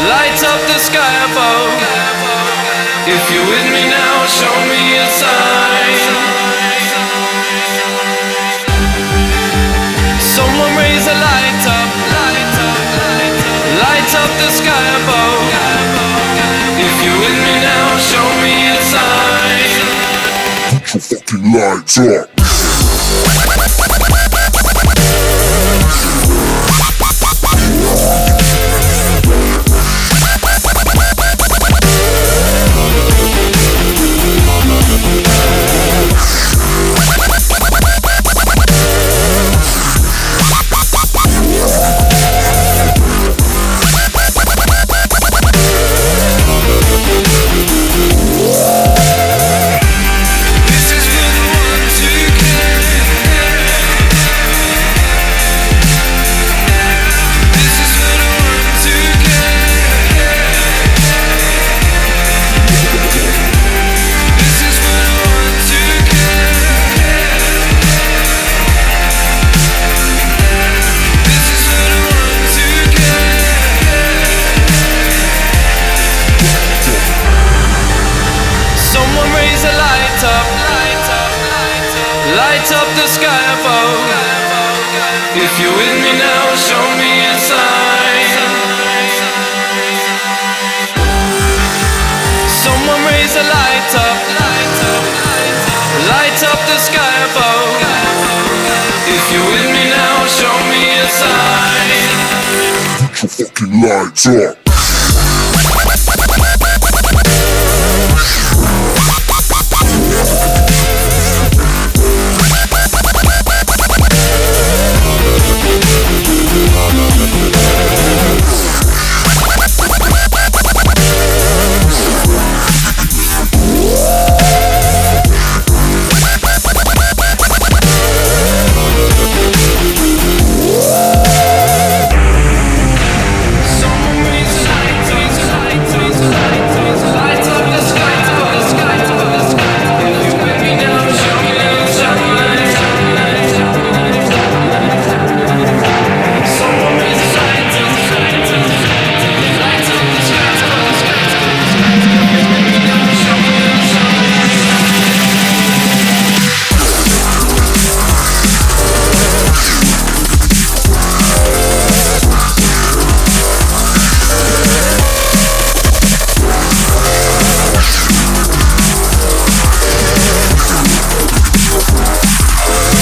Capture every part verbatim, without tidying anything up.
light up the sky above. If you're with me now, show me a sign. Someone raise a light up, light up, light up the sky above. If you're with me now, show me a sign. Put your fucking lights up. Light up the sky above. If you're with me now, show me a sign. Someone raise a light up, light up the sky above. If you're with me now, show me a sign. Put your fucking lights up.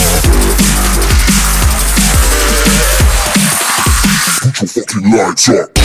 Fucking lights up.